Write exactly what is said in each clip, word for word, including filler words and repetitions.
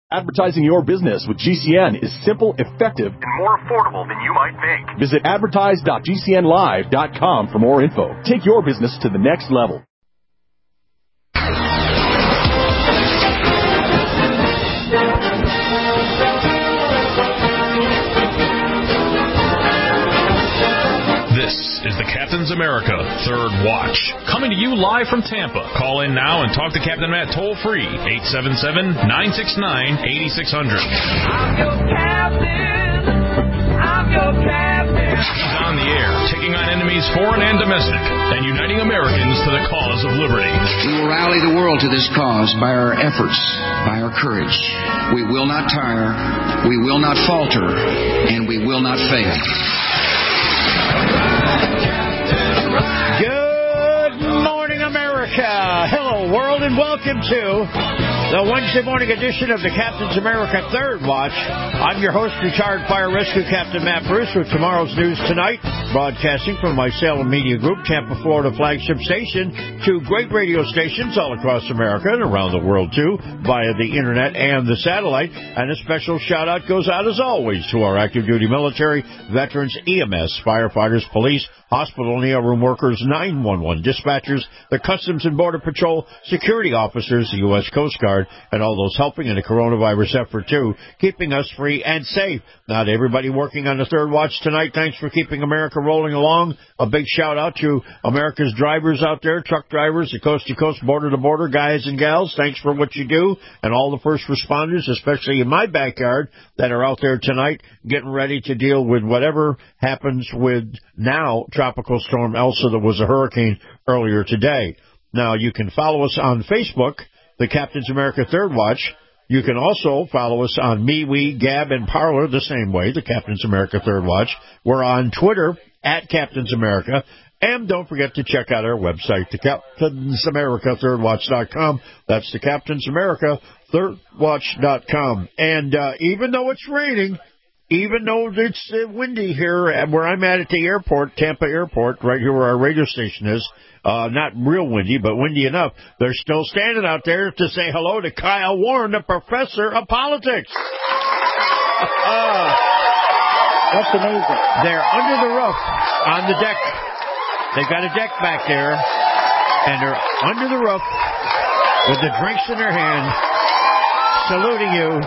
Advertising your business with G C N is simple, effective, and more affordable than you might think. Visit advertise dot g c n live dot com for more info. Take your business to the next level. This is the Captain's America Third Watch, coming to you live from Tampa. Call in now and talk to Captain Matt toll-free, eight seven seven, nine six nine, eight six zero zero. I'm your captain. I'm your captain. He's on the air, taking on enemies foreign and domestic, and uniting Americans to the cause of liberty. We will rally the world to this cause by our efforts, by our courage. We will not tire, we will not falter, and we will not fail. Good morning, America. Hello, world, and welcome to the Wednesday morning edition of the Captain's America Third Watch. I'm your host, retired fire rescue captain Matt Bruce, with tomorrow's news tonight, broadcasting from my Salem Media Group, Tampa, Florida flagship station, to great radio stations all across America and around the world, too, via the internet and the satellite. And a special shout-out goes out, as always, to our active-duty military, veterans, E M S, firefighters, police, hospital and E R room workers, nine one one dispatchers, the Customs and Border Patrol, security officers, the U S Coast Guard, and all those helping in the coronavirus effort, too, keeping us free and safe. Now, to everybody working on the Third Watch tonight, thanks for keeping America rolling along. A big shout-out to America's drivers out there, truck drivers, the coast-to-coast, border-to-border guys and gals. Thanks for what you do. And all the first responders, especially in my backyard, that are out there tonight getting ready to deal with whatever happens with now Tropical Storm Elsa that was a hurricane earlier today. Now, you can follow us on Facebook, the Captain's America Third Watch. You can also follow us on MeWe, Gab, and Parler the same way, the Captain's America Third Watch. We're on Twitter, at Captain's America. And don't forget to check out our website, the Captain's America Third Watch dot com. That's the Captain's America Third Watch dot com. And uh, even though it's raining, even though it's uh, windy here where I'm at at the airport, Tampa Airport, right here where our radio station is, uh, not real windy, but windy enough, they're still standing out there to say hello to Kyle Warren, the professor of politics. uh, That's amazing. They're under the roof on the deck. They've got a deck back there, and they're under the roof with the drinks in their hand, saluting you.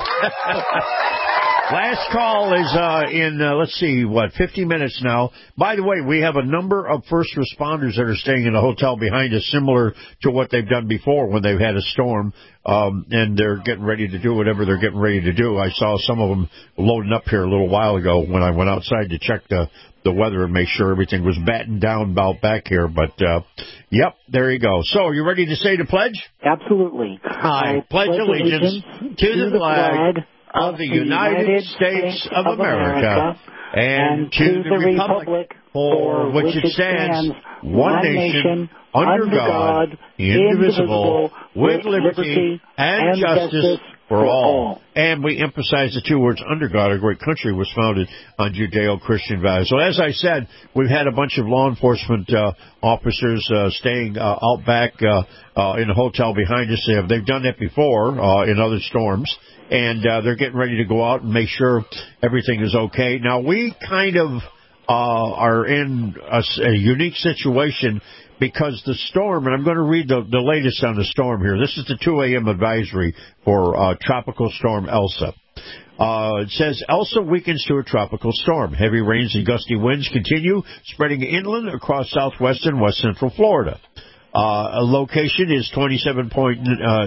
Last call is uh, in, uh, let's see, what, fifty minutes now. By the way, we have a number of first responders that are staying in a hotel behind us, similar to what they've done before when they've had a storm, um, and they're getting ready to do whatever they're getting ready to do. I saw some of them loading up here a little while ago when I went outside to check the the weather and make sure everything was battened down about back here. But, uh, yep, there you go. So, are you ready to say the pledge? Absolutely. I pledge allegiance to the flag of the United States of America and to the republic for which it stands, one nation, under God, indivisible, with liberty and justice for all. And we emphasize the two words, under God. Our great country was founded on Judeo-Christian values. So as I said, we've had a bunch of law enforcement uh, officers uh, staying uh, out back uh, uh, in a hotel behind us. They've done that before uh, in other storms. And uh, they're getting ready to go out and make sure everything is okay. Now, we kind of uh, are in a, a unique situation because the storm, and I'm going to read the, the latest on the storm here. This is the two a.m. advisory for uh, Tropical Storm Elsa. Uh, it says, Elsa weakens to a tropical storm. Heavy rains and gusty winds continue, spreading inland across southwest and west central Florida. Uh, a location is twenty-seven point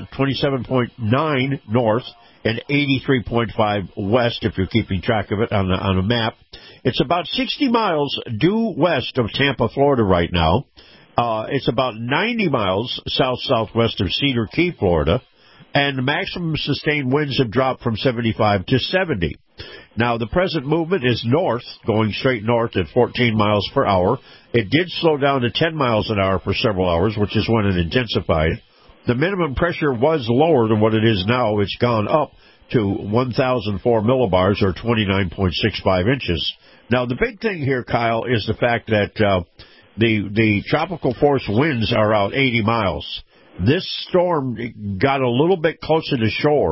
nine north and eighty-three point five west, if you're keeping track of it on the, on a map. It's about sixty miles due west of Tampa, Florida right now. Uh, it's about ninety miles south-southwest of Cedar Key, Florida. And the maximum sustained winds have dropped from seventy-five to seventy. Now, the present movement is north, going straight north at fourteen miles per hour. It did slow down to ten miles an hour for several hours, which is when it intensified. The minimum pressure was lower than what it is now. It's gone up to one thousand four millibars, or twenty-nine point six five inches. Now, the big thing here, Kyle, is the fact that uh, the the tropical force winds are out eighty miles. This storm got a little bit closer to shore,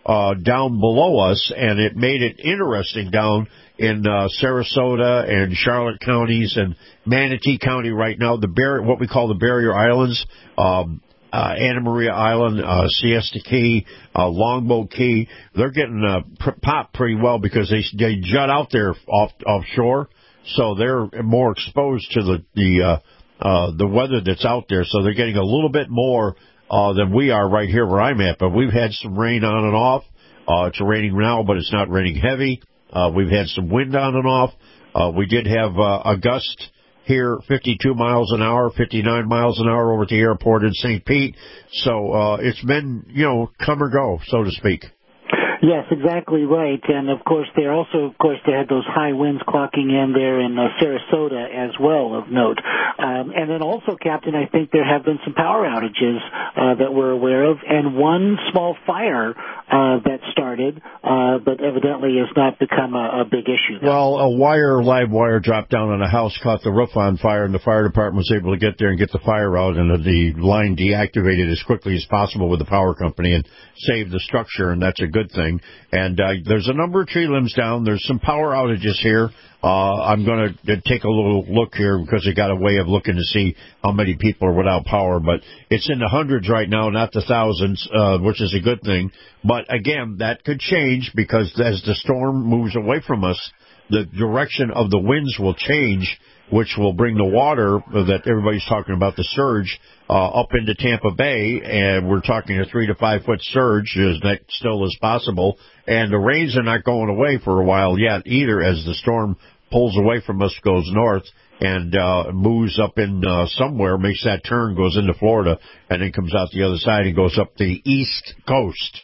uh, down below us, and it made it interesting down in uh, Sarasota and Charlotte counties and Manatee County right now. The bar- what we call the Barrier Islands, um, uh, Anna Maria Island, uh, Siesta Key, uh, Longboat Key, they're getting uh, pr- popped pretty well because they they jut out there off offshore, so they're more exposed to the the uh, uh, the weather that's out there. So they're getting a little bit more uh, than we are right here where I'm at. But we've had some rain on and off. Uh, it's raining now, but it's not raining heavy. Uh, we've had some wind on and off. Uh, we did have uh, a gust here, fifty-two miles an hour, fifty-nine miles an hour over at the airport in Saint Pete. So uh, it's been, you know, come or go, so to speak. Yes, exactly right. And, of course, they also, of course, they had those high winds clocking in there in uh, Sarasota as well, of note. Um, and then also, Captain, I think there have been some power outages uh, that we're aware of, and one small fire uh, that started, uh, but evidently has not become a, a big issue. Though. Well, a wire, live wire dropped down on a house, caught the roof on fire, and the fire department was able to get there and get the fire out, and the line deactivated as quickly as possible with the power company and save the structure, and that's a good thing. And uh, there's a number of tree limbs down. There's some power outages here. Uh, I'm going to take a little look here because they got a way of looking to see how many people are without power. But it's in the hundreds right now, not the thousands, uh, which is a good thing. But, again, that could change because as the storm moves away from us, the direction of the winds will change, which will bring the water that everybody's talking about, the surge, uh, up into Tampa Bay, and we're talking a three to five foot surge, as that still is possible. And the rains are not going away for a while yet either, as the storm pulls away from us, goes north, and uh, moves up in uh, somewhere, makes that turn, goes into Florida, and then comes out the other side and goes up the east coast.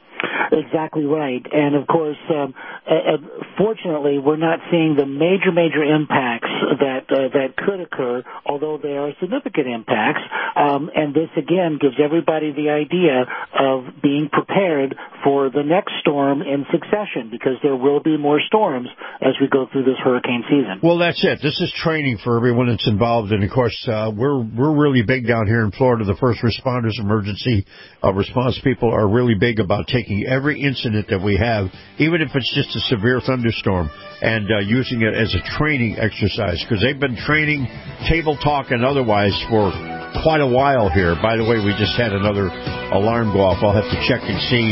Exactly right. And, of course, um, uh, fortunately, we're not seeing the major, major impacts that uh, that could occur, although there are significant impacts. Um, and this, again, gives everybody the idea of being prepared for the next storm in succession, because there will be more storms as we go through this hurricane season. Well, that's it. This is training for everyone that's involved. And, of course, uh, we're we're really big down here in Florida. The first responders, emergency uh, response people are really big about taking every incident that we have, even if it's just a severe thunderstorm, and uh, using it as a training exercise, because they've been training table talk and otherwise for quite a while here. By the way, we just had another alarm go off. I'll have to check and see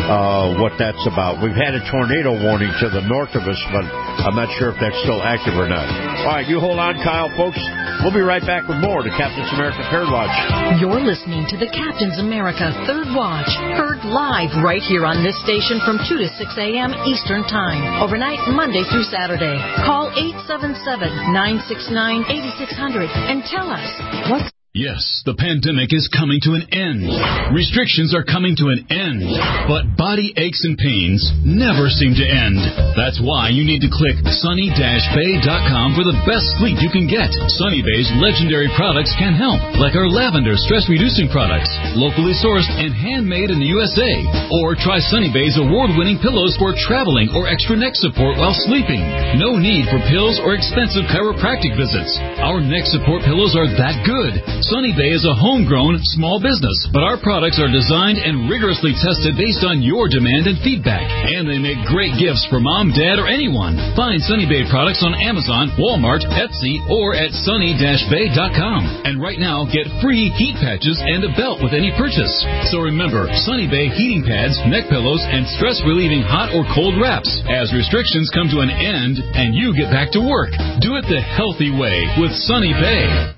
uh, what that's about. We've had a tornado warning to the north of us, but I'm not sure if that's still active or not. All right, you hold on, Kyle, folks. We'll be right back with more to Captain's America Third Watch. You're listening to the Captain's America Third Watch, heard live right here on this station from two to six a.m. Eastern Time, overnight Monday through Saturday. Call eight seven seven, nine six nine, eight six zero zero and tell us what's... Yes, the pandemic is coming to an end. Restrictions are coming to an end. But body aches and pains never seem to end. That's why you need to click sunny dash bay dot com for the best sleep you can get. Sunny Bay's legendary products can help, like our lavender stress-reducing products, locally sourced and handmade in the U S A. Or try Sunny Bay's award-winning pillows for traveling or extra neck support while sleeping. No need for pills or expensive chiropractic visits. Our neck support pillows are that good. Sunny Bay is a homegrown small business, but our products are designed and rigorously tested based on your demand and feedback. And they make great gifts for mom, dad, or anyone. Find Sunny Bay products on Amazon, Walmart, Etsy, or at sunny dash bay dot com. And right now, get free heat patches and a belt with any purchase. So remember, Sunny Bay heating pads, neck pillows, and stress-relieving hot or cold wraps. As restrictions come to an end and you get back to work, do it the healthy way with Sunny Bay.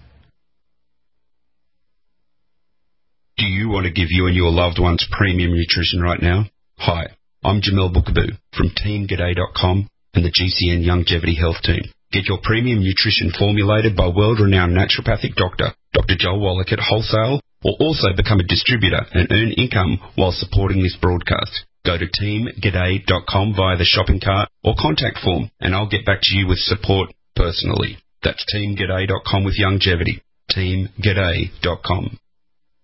Do you want to give you and your loved ones premium nutrition right now? Hi, I'm Jamel Bookaboo from team g'day dot com and the G C N Longevity Health Team. Get your premium nutrition formulated by world-renowned naturopathic doctor, Doctor Joel Wallach at wholesale, or also become a distributor and earn income while supporting this broadcast. Go to team g'day dot com via the shopping cart or contact form, and I'll get back to you with support personally. That's team g'day dot com with longevity. team g'day dot com.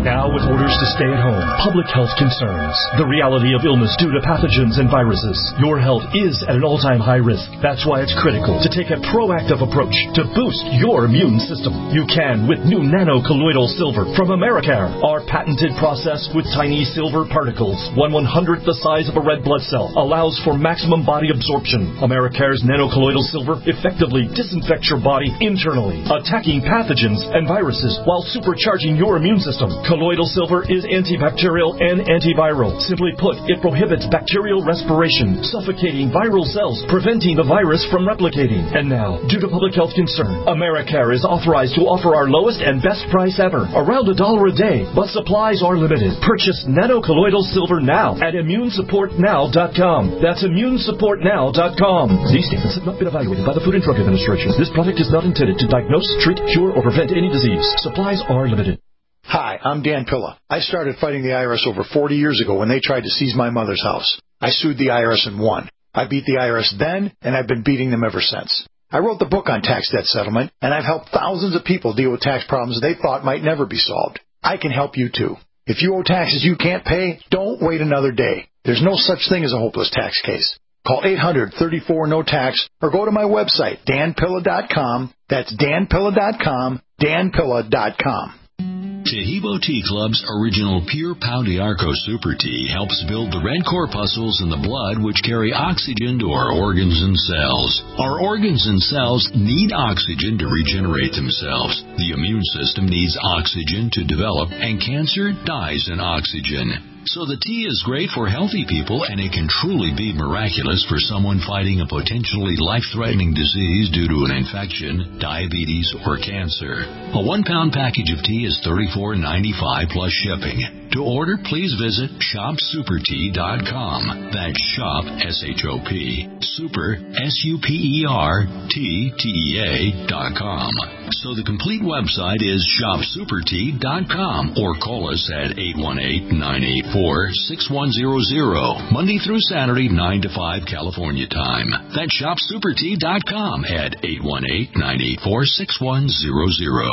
Now with orders to stay at home, public health concerns, the reality of illness due to pathogens and viruses, your health is at an all-time high risk. That's why it's critical to take a proactive approach to boost your immune system. You can with new nano-colloidal silver from Americare. Our patented process with tiny silver particles, one one-hundredth the size of a red blood cell, allows for maximum body absorption. Americare's nano-colloidal silver effectively disinfects your body internally, attacking pathogens and viruses while supercharging your immune system. Colloidal silver is antibacterial and antiviral. Simply put, it prohibits bacterial respiration, suffocating viral cells, preventing the virus from replicating. And now, due to public health concern, Americare is authorized to offer our lowest and best price ever, around a dollar a day, but supplies are limited. Purchase nano-colloidal silver now at immune support now dot com. That's immune support now dot com. These statements have not been evaluated by the Food and Drug Administration. This product is not intended to diagnose, treat, cure, or prevent any disease. Supplies are limited. Hi, I'm Dan Pilla. I started fighting the I R S over forty years ago when they tried to seize my mother's house. I sued the I R S and won. I beat the I R S then, and I've been beating them ever since. I wrote the book on tax debt settlement, and I've helped thousands of people deal with tax problems they thought might never be solved. I can help you too. If you owe taxes you can't pay, don't wait another day. There's no such thing as a hopeless tax case. Call eight hundred, thirty-four, no tax or go to my website, dan pilla dot com. That's dan pilla dot com, dan pilla dot com. Taheebo Tea Club's original Pure Pau d'Arco Super Tea helps build the red corpuscles in the blood which carry oxygen to our organs and cells. Our organs and cells need oxygen to regenerate themselves. The immune system needs oxygen to develop, and cancer dies in oxygen. So the tea is great for healthy people, and it can truly be miraculous for someone fighting a potentially life-threatening disease due to an infection, diabetes, or cancer. A one-pound package of tea is thirty-four ninety-five plus shipping. To order, please visit shop super tea dot com. That's shop, S H O P, super, S U P E R, T, T E A dot com. So the complete website is shop super tea dot com, or call us at eight one eight, nine eight four, six one zero zero, Monday through Saturday, nine to five California time. That's shop super tea dot com at eight one eight, nine eight four, six one zero zero.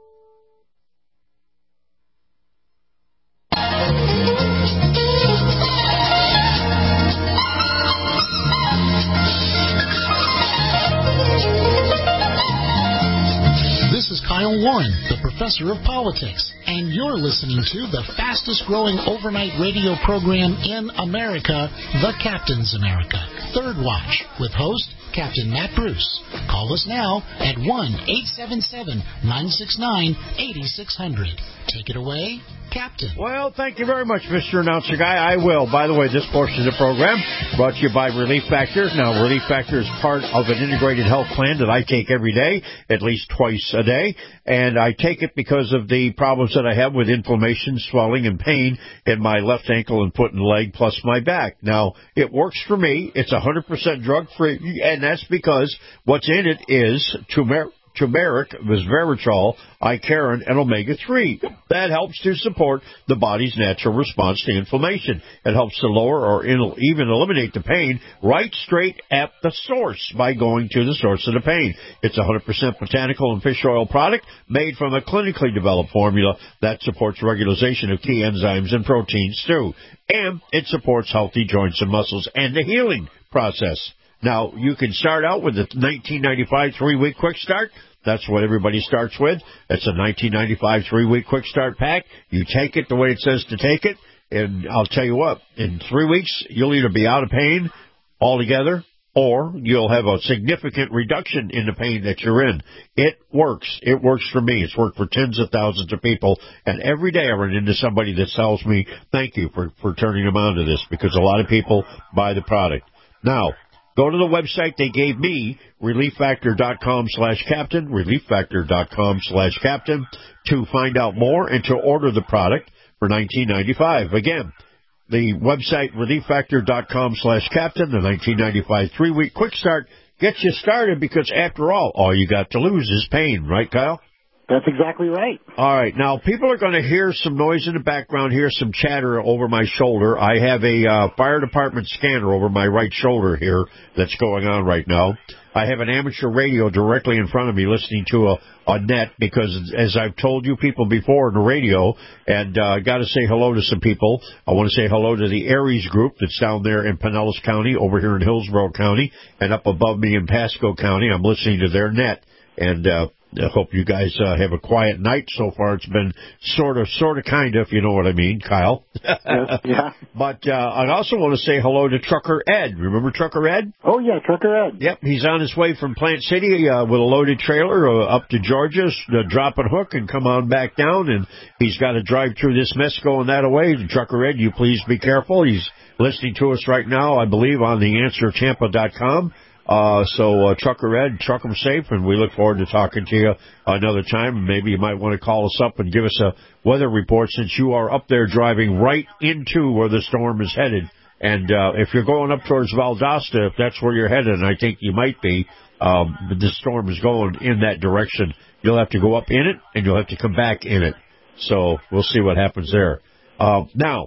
This is Kyle Warren, the professor of politics, and you're listening to the fastest growing overnight radio program in America, The Captain's America, Third Watch, with host Captain Matt Bruce. Call us now at one eight seven seven, nine six nine, eight six zero zero. Take it away, Captain. Well, thank you very much, Mister Announcer Guy. I will. By the way, this portion of the program brought to you by Relief Factor. Now, Relief Factor is part of an integrated health plan that I take every day, at least twice a day. And I take it because of the problems that I have with inflammation, swelling, and pain in my left ankle and foot and leg, plus my back. Now, it works for me. It's one hundred percent drug-free, and that's because what's in it is turmeric, turmeric, resveratrol, Icariin, and omega three. That helps to support the body's natural response to inflammation. It helps to lower or in, even eliminate the pain right straight at the source by going to the source of the pain. It's a one hundred percent botanical and fish oil product made from a clinically developed formula that supports regularization of key enzymes and proteins too. And it supports healthy joints and muscles and the healing process. Now, you can start out with the nineteen ninety-five three-week quick start. That's what everybody starts with. It's a nineteen ninety-five three-week quick start pack. You take it the way it says to take it, and I'll tell you what, in three weeks, you'll either be out of pain altogether, or you'll have a significant reduction in the pain that you're in. It works. It works for me. It's worked for tens of thousands of people, and every day I run into somebody that tells me, thank you for, for turning them on to this, because a lot of people buy the product. Now, go to the website they gave me, relief factor dot com slash captain, relief factor dot com slash captain, to find out more and to order the product for nineteen ninety-five. Again, the website, relief factor dot com slash captain, the nineteen ninety-five three-week quick start gets you started, because after all, all you got to lose is pain. Right, Kyle? That's exactly right. All right. Now, people are going to hear some noise in the background, hear some chatter over my shoulder. I have a uh, fire department scanner over my right shoulder here that's going on right now. I have an amateur radio directly in front of me listening to a, a net because, as I've told you people before in the radio, and uh, I got to say hello to some people. I want to say hello to the Aries group that's down there in Pinellas County, over here in Hillsborough County, and up above me in Pasco County. I'm listening to their net, and uh, I hope you guys uh, have a quiet night so far. It's been sort of, sort of, kind of, if you know what I mean, Kyle. Yes, yeah. But uh, I also want to say hello to Trucker Ed. Remember Trucker Ed? Oh, yeah, Trucker Ed. Yep, he's on his way from Plant City uh, with a loaded trailer uh, up to Georgia, uh, drop and hook, and come on back down. And he's got to drive through this mess going that way. Trucker Ed, you please be careful. He's listening to us right now, I believe, on the answer tampa dot com. Uh, so, uh, Trucker Ed, truck 'em safe, and we look forward to talking to you another time. Maybe you might want to call us up and give us a weather report since you are up there driving right into where the storm is headed. And, uh, if you're going up towards Valdosta, if that's where you're headed, and I think you might be, um, the storm is going in that direction. You'll have to go up in it, and you'll have to come back in it. So, we'll see what happens there. Uh, now,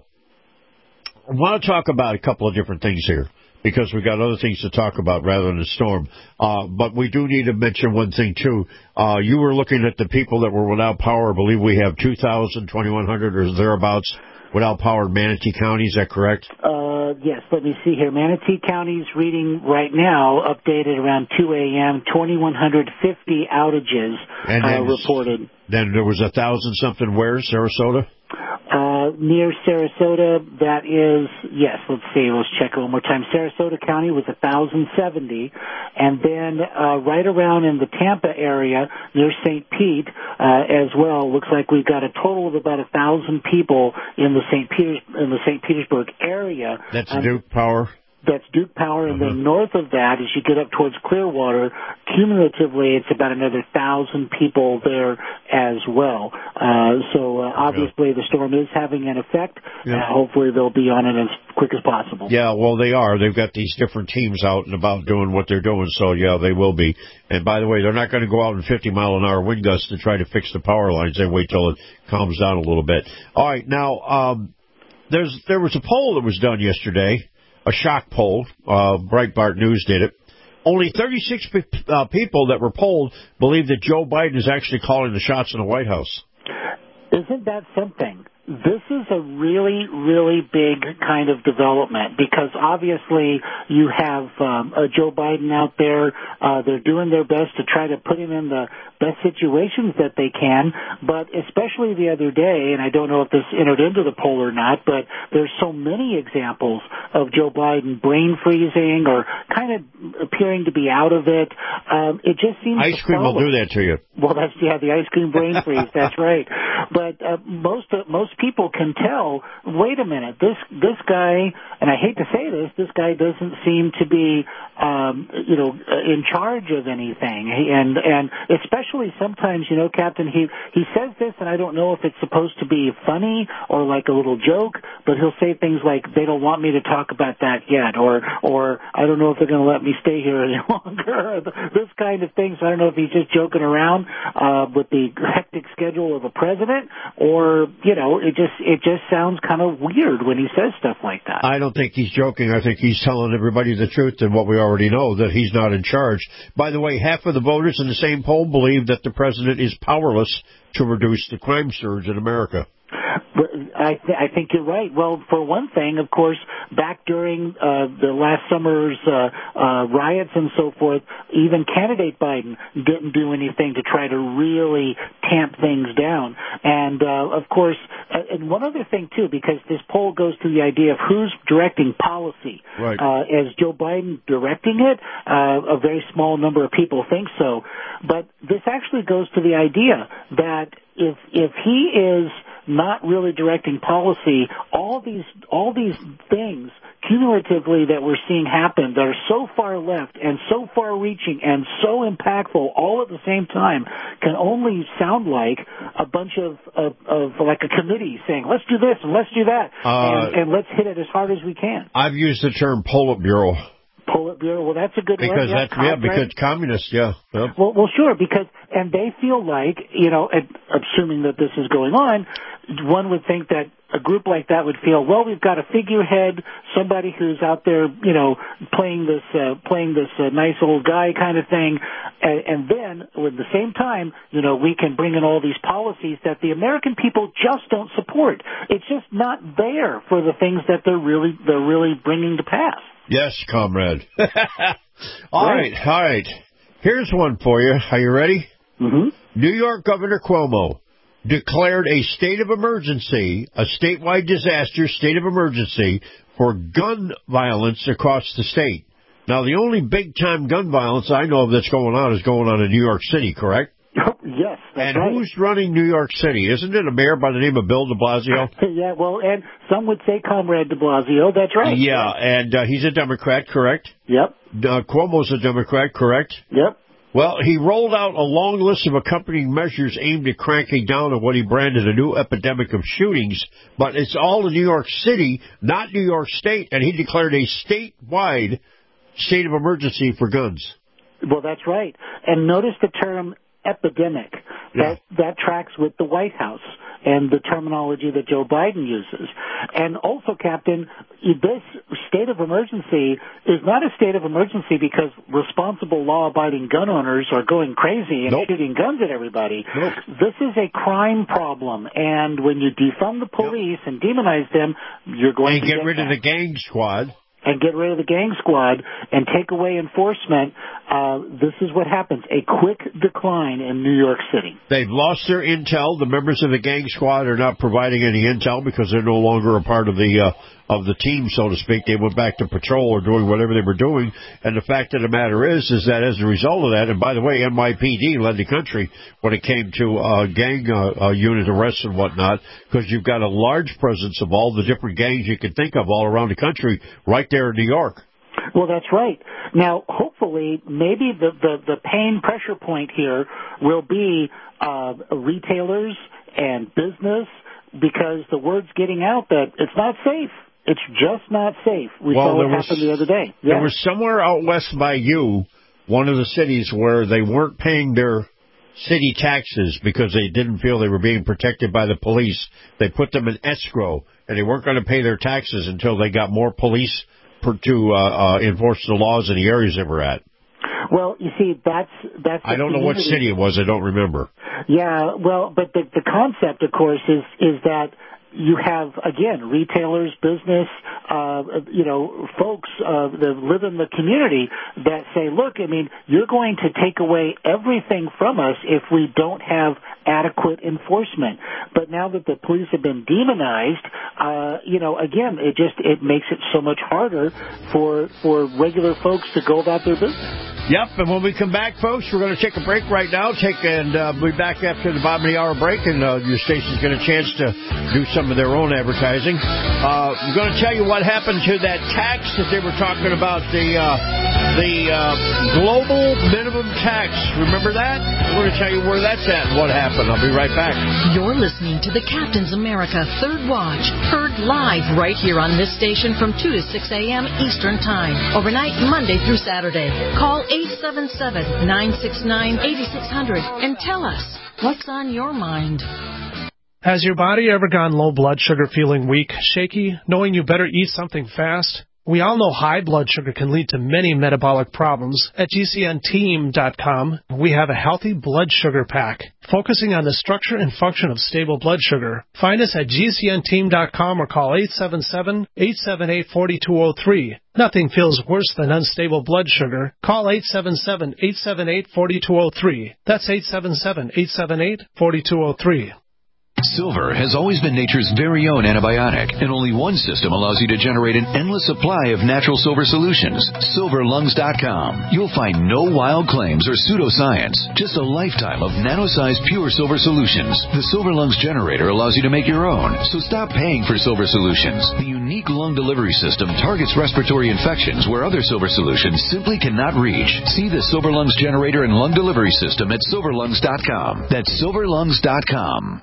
I want to talk about a couple of different things here, because we've got other things to talk about rather than the storm. Uh, but we do need to mention one thing, too. Uh, you were looking at the people that were without power. I believe we have two thousand, twenty-one hundred or thereabouts without power in Manatee County. Is that correct? Uh, yes, let me see here. Manatee County's reading right now, updated around two a.m., two thousand one hundred fifty outages and uh, then, reported. Then there was a thousand something where, Sarasota? Uh, near Sarasota, that is, yes, let's see, let's check it one more time. Sarasota County was one thousand seventy, and then uh, right around in the Tampa area, near Saint Pete, uh, as well, looks like we've got a total of about one thousand people in the Saint Peters in the Saint Petersburg area. That's um, Duke Power? That's Duke Power, and then north of that, as you get up towards Clearwater, cumulatively it's about another thousand people there as well. Uh, so uh, obviously the storm is having an effect. Yeah. Uh, hopefully they'll be on it as quick as possible. Yeah, well, they are. They've got these different teams out and about doing what they're doing, so yeah, they will be. And by the way, they're not going to go out in fifty mile an hour wind gusts to try to fix the power lines. They wait till it calms down a little bit. All right, now, um, there's there was a poll that was done yesterday. A shock poll. Uh, Breitbart News did it. Only thirty-six pe- uh, people that were polled believe that Joe Biden is actually calling the shots in the White House. Isn't that something? This is a really, really big kind of development because obviously you have um, uh, Joe Biden out there. Uh, they're doing their best to try to put him in the best situations that they can. But especially the other day, and I don't know if this entered into the poll or not, but there's so many examples of Joe Biden brain freezing or kind of appearing to be out of it. Um, it just seems ice cream will do that to you. Well, that's yeah, the ice cream brain freeze. That's right. But uh, most uh, most people can tell. Wait a minute, this this guy, and I hate to say this, this guy doesn't seem to be, um, you know, in charge of anything. And and especially sometimes, you know, Captain, he he says this, and I don't know if it's supposed to be funny or like a little joke, but he'll say things like, "They don't want me to talk about that yet," or or I don't know if they're going to let me stay here any longer. This kind of thing. So I don't know if he's just joking around uh, with the hectic schedule of a president, or you know, it just it just sounds kind of weird when he says stuff like that. I don't think he's joking. I think he's telling everybody the truth and what we already know, that he's not in charge. By the way, half of the voters in the same poll believe that the president is powerless to reduce the crime surge in America. I, th- I think you're right. Well, for one thing, of course, back during uh, the last summer's uh, uh, riots and so forth, even candidate Biden didn't do anything to try to really tamp things down. And, uh, of course, uh, and one other thing, too, because this poll goes to the idea of who's directing policy. Right. Uh, is Joe Biden directing it? Uh, a very small number of people think so. But this actually goes to the idea that if if he is not really directing policy, all these all these things cumulatively that we're seeing happen that are so far left and so far reaching and so impactful all at the same time can only sound like a bunch of of, of like a committee saying, let's do this and let's do that, uh, and, and let's hit it as hard as we can. I've used the term Politburo. Pol- Politburo. Well, that's a good because word. Yeah, that's yeah, because communists, yeah. Yep. Well, well, sure, because and they feel like, you know, assuming that this is going on, one would think that a group like that would feel, well, we've got a figurehead, somebody who's out there, you know, playing this uh, playing this uh, nice old guy kind of thing, and, and then at the same time, you know, we can bring in all these policies that the American people just don't support. It's just not there for the things that they're really they're really bringing to pass. Yes, comrade. all right. right, all right. Here's one for you. Are you ready? Mm-hmm. New York Governor Cuomo declared a state of emergency, a statewide disaster state of emergency for gun violence across the state. Now, the only big-time gun violence I know of that's going on is going on in New York City, correct? Yes, that's And right. who's running New York City? Isn't it a mayor by the name of Bill de Blasio? Yeah, well, and some would say Comrade de Blasio. That's right. Yeah, and uh, he's a Democrat, correct? Yep. Uh, Cuomo's a Democrat, correct? Yep. Well, he rolled out a long list of accompanying measures aimed at cranking down on what he branded a new epidemic of shootings, but it's all in New York City, not New York State, and he declared a statewide state of emergency for guns. Well, that's right. And notice the term epidemic. That, yeah. that tracks with the White House and the terminology that Joe Biden uses. And also, Captain, this state of emergency is not a state of emergency because responsible law-abiding gun owners are going crazy and nope. shooting guns at everybody. Nope. This is a crime problem, and when you defund the police yep. and demonize them, you're going and to get, get rid that. of the gang squad. And get rid of the gang squad and take away enforcement, uh, this is what happens. A quick decline in New York City. They've lost their intel. The members of the gang squad are not providing any intel because they're no longer a part of the uh, of the team, so to speak. They went back to patrol or doing whatever they were doing. And the fact of the matter is, is that as a result of that, and by the way, N Y P D led the country when it came to uh, gang uh, uh, unit arrests and whatnot, because you've got a large presence of all the different gangs you can think of all around the country right there in New York. Well, that's right. Now, hopefully, maybe the, the, the pain pressure point here will be uh, retailers and business, because the word's getting out that it's not safe. It's just not safe. We well, saw what was, happened the other day. Yeah. There was somewhere out west by you, one of the cities, where they weren't paying their city taxes because they didn't feel they were being protected by the police. They put them in escrow, and they weren't going to pay their taxes until they got more police per, to uh, uh, enforce the laws in the areas they were at. Well, you see, that's that's. I don't know what city it was. I don't remember. Yeah, well, but the the concept, of course, is is that you have, again, retailers, business, uh, you know, folks uh, that live in the community that say, look, I mean, you're going to take away everything from us if we don't have adequate enforcement. But now that the police have been demonized, uh, you know, again, it just, it makes it so much harder for, for regular folks to go about their business. Yep, and when we come back, folks, we're going to take a break right now. Take and uh, we'll be back after the bottom of the hour break, and uh, your station's get a chance to do some of their own advertising. Uh, I'm going to tell you what happened to that tax that they were talking about, the uh, the uh, global minimum tax. Remember that? I'm going to tell you where that's at and what happened. I'll be right back. You're listening to the Captain's America Third Watch, heard live right here on this station from two to six a.m. Eastern Time, overnight Monday through Saturday. Call eight seven seven, nine six nine, eight six zero zero and tell us what's on your mind. Has your body ever gone low blood sugar, feeling weak, shaky, knowing you better eat something fast? We all know high blood sugar can lead to many metabolic problems. At G C N team dot com, we have a healthy blood sugar pack, focusing on the structure and function of stable blood sugar. Find us at G C N team dot com or call eight seven seven, eight seven eight, four two zero three. Nothing feels worse than unstable blood sugar. Call eight seven seven, eight seven eight, four two zero three. That's eight seven seven, eight seven eight, four two zero three. Silver has always been nature's very own antibiotic, and only one system allows you to generate an endless supply of natural silver solutions. silver lungs dot com. You'll find no wild claims or pseudoscience, just a lifetime of nano-sized pure silver solutions. The Silver Lungs generator allows you to make your own, so stop paying for silver solutions. The unique lung delivery system targets respiratory infections where other silver solutions simply cannot reach. See the Silver Lungs generator and lung delivery system at silver lungs dot com. That's silver lungs dot com.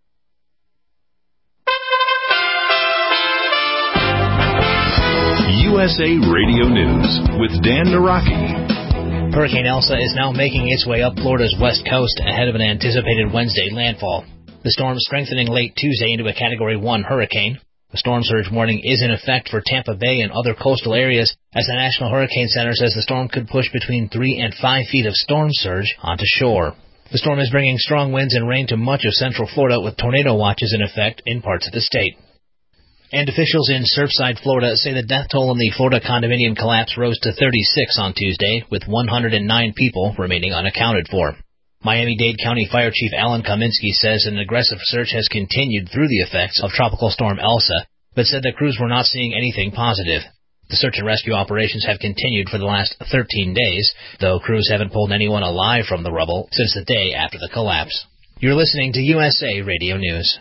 U S A Radio News with Dan Naraki. Hurricane Elsa is now making its way up Florida's west coast ahead of an anticipated Wednesday landfall. The storm is strengthening late Tuesday into a Category one hurricane. The storm surge warning is in effect for Tampa Bay and other coastal areas, as the National Hurricane Center says the storm could push between three and five feet of storm surge onto shore. The storm is bringing strong winds and rain to much of central Florida, with tornado watches in effect in parts of the state. And officials in Surfside, Florida, say the death toll in the Florida condominium collapse rose to thirty-six on Tuesday, with one hundred nine people remaining unaccounted for. Miami-Dade County Fire Chief Alan Kaminsky says an aggressive search has continued through the effects of Tropical Storm Elsa, but said the crews were not seeing anything positive. The search and rescue operations have continued for the last thirteen days, though crews haven't pulled anyone alive from the rubble since the day after the collapse. You're listening to U S A Radio News.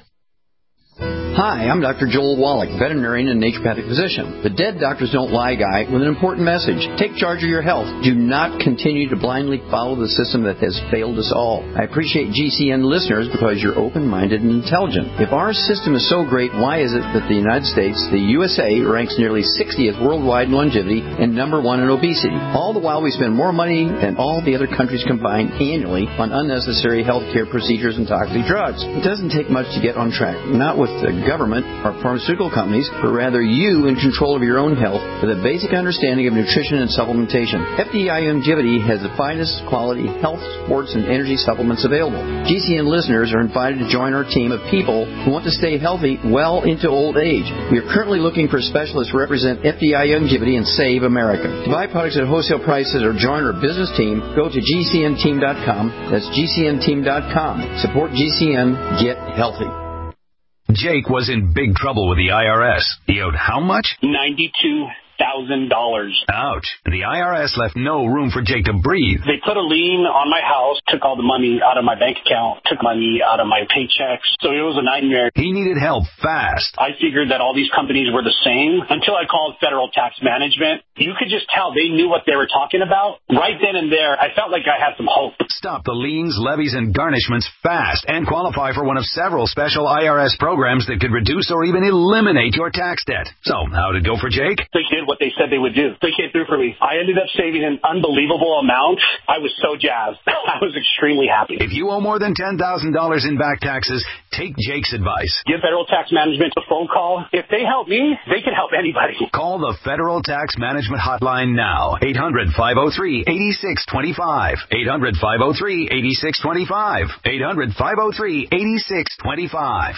Hi, I'm Doctor Joel Wallach, veterinarian and naturopathic physician. The Dead Doctors Don't Lie guy with an important message. Take charge of your health. Do not continue to blindly follow the system that has failed us all. I appreciate G C N listeners because you're open-minded and intelligent. If our system is so great, why is it that the United States, the U S A, ranks nearly sixtieth worldwide in longevity and number one in obesity? All the while we spend more money than all the other countries combined annually on unnecessary health care procedures and toxic drugs. It doesn't take much to get on track. Not with the government or pharmaceutical companies, but rather you in control of your own health with a basic understanding of nutrition and supplementation. F D I Longevity has the finest quality health, sports, and energy supplements available. G C N listeners are invited to join our team of people who want to stay healthy well into old age. We are currently looking for specialists to represent F D I Longevity and Save America. To buy products at wholesale prices or join our business team, go to G C N team dot com. That's G C N team dot com. Support G C N. Get healthy. Jake was in big trouble with the I R S. He owed how much? ninety-two thousand dollars. Ouch. The I R S left no room for Jake to breathe. They put a lien on my house, took all the money out of my bank account, took money out of my paychecks. So it was a nightmare. He needed help fast. I figured that all these companies were the same until I called Federal Tax Management. You could just tell they knew what they were talking about. Right then and there, I felt like I had some hope. Stop the liens, levies, and garnishments fast and qualify for one of several special I R S programs that could reduce or even eliminate your tax debt. So, how'd it go for Jake? They did what they said they would do. They came through for me. I ended up saving an unbelievable amount. I was so jazzed. I was extremely happy. If you owe more than ten thousand dollars in back taxes, take Jake's advice. Give Federal Tax Management a phone call. If they help me, they can help anybody. Call the Federal Tax Management Hotline now. eight hundred, five oh three, eight six two five. eight hundred, five oh three, eight six two five. eight hundred, five oh three, eight six two five.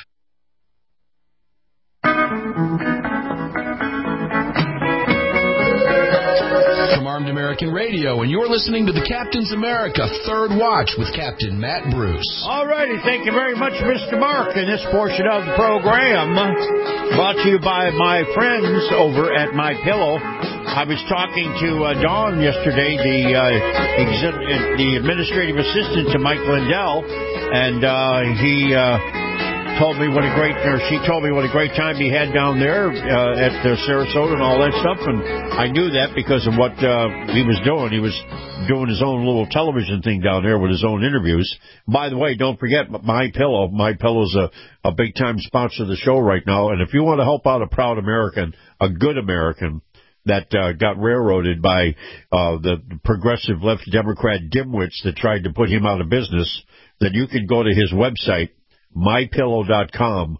From Armed American Radio, and you're listening to the Captain's America Third Watch with Captain Matt Bruce. All righty, thank you very much, Mister Mark. And this portion of the program brought to you by my friends over at My Pillow. I was talking to uh, Dawn yesterday, the uh, exi- the administrative assistant to Mike Lindell, and uh, he uh, told me what a great, or she told me what a great time he had down there uh, at uh, Sarasota and all that stuff, and I knew that because of what uh, he was doing. He was doing his own little television thing down there with his own interviews. By the way, don't forget My Pillow. My Pillow's a, a big time sponsor of the show right now, and if you want to help out a proud American, a good American that uh, got railroaded by uh, the progressive left Democrat dimwits that tried to put him out of business, then you can go to his website, my pillow dot com,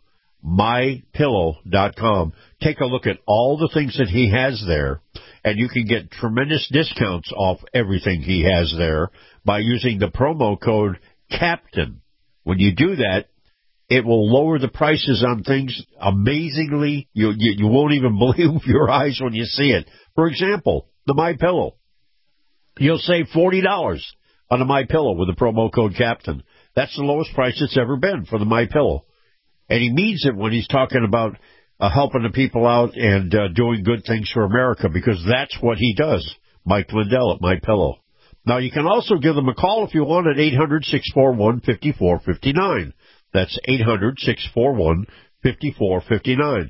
my pillow dot com. Take a look at all the things that he has there, and you can get tremendous discounts off everything he has there by using the promo code CAPTAIN. When you do that, it will lower the prices on things amazingly. You, you you won't even believe your eyes when you see it. For example, the My Pillow. You'll save forty dollars on a My Pillow with the promo code CAPTAIN. That's the lowest price it's ever been for the My Pillow. And he means it when he's talking about uh, helping the people out and uh, doing good things for America, because that's what he does. Mike Lindell at My Pillow. Now, you can also give them a call if you want at eight hundred, six four one, five four five nine. That's eight hundred, six four one, five four five nine.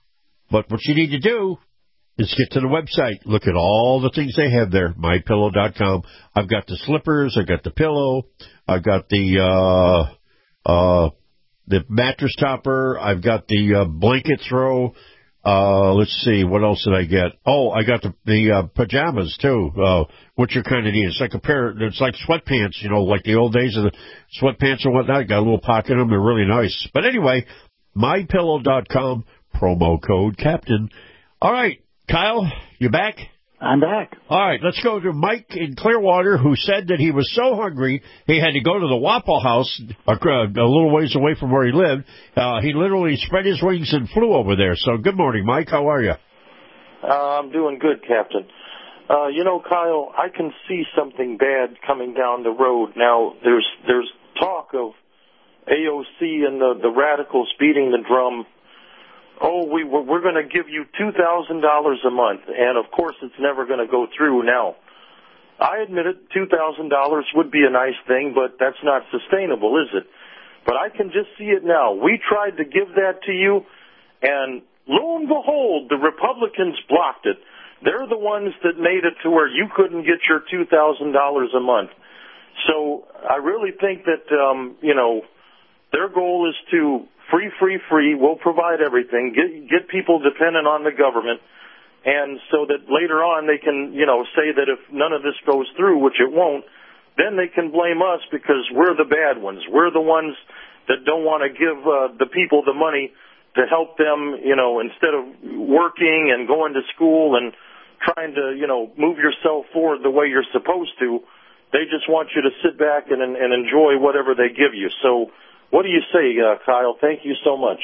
But what you need to do is get to the website. Look at all the things they have there, my pillow dot com. I've got the slippers. I've got the pillow. I've got the uh, uh, the mattress topper. I've got the uh, blanket throw. Uh, let's see, what else did I get? Oh, I got the, the uh, pajamas, too, uh, which are kind of neat. It's like a pair, it's like sweatpants, you know, like the old days of the sweatpants and whatnot. Got a little pocket in them. They're really nice. But anyway, my pillow dot com, promo code Captain. All right, Kyle, you back? I'm back. All right, let's go to Mike in Clearwater, who said that he was so hungry he had to go to the Waffle House a, a little ways away from where he lived. Uh, he literally spread his wings and flew over there. So good morning, Mike. How are you? Uh, I'm doing good, Captain. Uh, you know, Kyle, I can see something bad coming down the road. Now, there's there's talk of A O C and the, the radicals beating the drum. Oh, we, we're going to give you two thousand dollars a month, and of course it's never going to go through now. I admit it, two thousand dollars would be a nice thing, but that's not sustainable, is it? But I can just see it now. We tried to give that to you, and lo and behold, the Republicans blocked it. They're the ones that made it to where you couldn't get your two thousand dollars a month. So I really think that, um, you know, their goal is to free, free, free, we'll provide everything, get get people dependent on the government, and so that later on they can, you know, say that if none of this goes through, which it won't, then they can blame us because we're the bad ones. We're the ones that don't want to give uh, the people the money to help them, you know, instead of working and going to school and trying to, you know, move yourself forward the way you're supposed to. They just want you to sit back and, and enjoy whatever they give you. So what do you say, uh, Kyle? Thank you so much.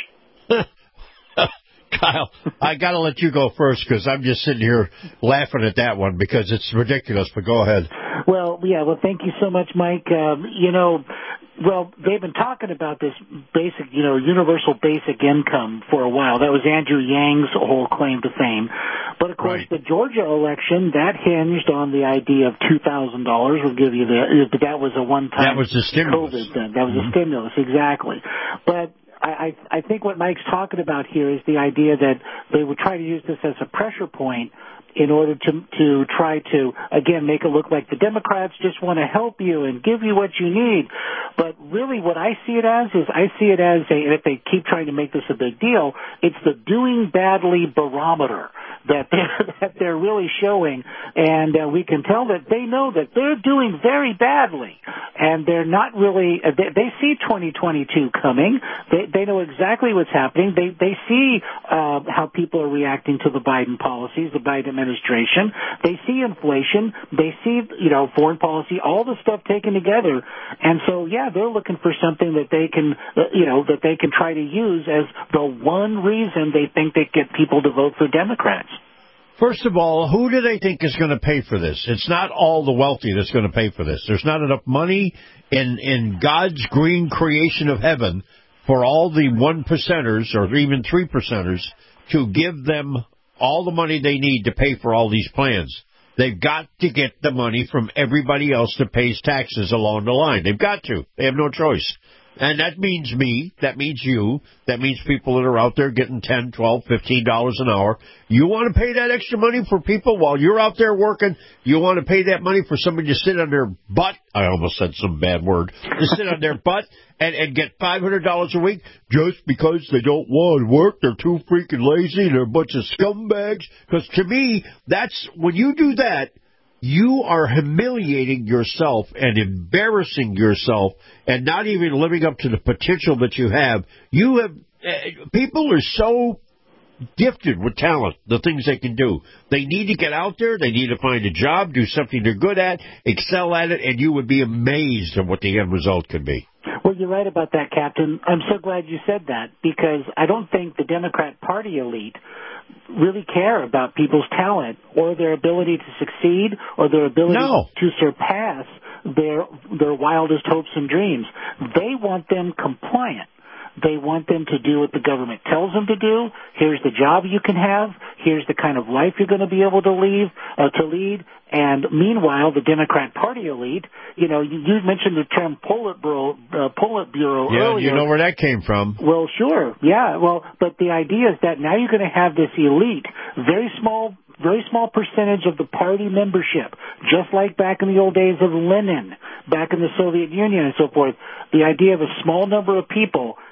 Kyle, I got to let you go first because I'm just sitting here laughing at that one because it's ridiculous, but go ahead. Well, yeah, well, thank you so much, Mike. Um, you know, well, they've been talking about this basic, you know, universal basic income for a while. That was Andrew Yang's whole claim to fame. But, of course, right. The Georgia election, that hinged on the idea of two thousand dollars will give you the, that was a one-time that was the stimulus. COVID thing. That was mm-hmm. a stimulus, exactly. But I, I think what Mike's talking about here is the idea that they would try to use this as a pressure point in order to to try to, again, make it look like the Democrats just want to help you and give you what you need. But really what I see it as is I see it as, a, and if they keep trying to make this a big deal, it's the doing badly barometer that they're, that they're really showing. And uh, we can tell that they know that they're doing very badly. And they're not really, uh, they, they see twenty twenty-two coming. They, they know exactly what's happening. They, they see uh, how people are reacting to the Biden policies, the Biden administration. They see inflation. They see, you know, foreign policy, all the stuff taken together. And so, yeah, they're looking for something that they can, uh, you know, that they can try to use as the one reason they think they get people to vote for Democrats. First of all, who do they think is going to pay for this? It's not all the wealthy that's going to pay for this. There's not enough money in, in God's green creation of heaven for all the one percenters or even three percenters to give them all the money they need to pay for all these plans. They've got to get the money from everybody else that pays taxes along the line. They've got to. They have no choice. And that means me, that means you, that means people that are out there getting ten, twelve, fifteen dollars an hour. You want to pay that extra money for people while you're out there working? You want to pay that money for somebody to sit on their butt? I almost said some bad word. To sit on their butt and, and get five hundred dollars a week just because they don't want to work. They're too freaking lazy. They're a bunch of scumbags. Because to me, that's, when you do that, you are humiliating yourself and embarrassing yourself and not even living up to the potential that you have. You have, uh, people are so gifted with talent, the things they can do. They need to get out there. They need to find a job, do something they're good at, excel at it, and you would be amazed at what the end result could be. Well, you're right about that, Captain. I'm so glad you said that because I don't think the Democrat Party elite really care about people's talent or their ability to succeed or their ability no. to surpass their their wildest hopes and dreams. They want them compliant. They want them to do what the government tells them to do. Here's the job you can have. Here's the kind of life you're going to be able to leave, uh, to lead. And meanwhile, the Democrat Party elite, you know, you, you mentioned the term Politburo, uh, Politburo yeah, earlier. You know where that came from. Well, sure. Yeah. Well, but the idea is that now you're going to have this elite, very small, very small percentage of the party membership, just like back in the old days of Lenin, back in the Soviet Union and so forth. The idea of a small number of people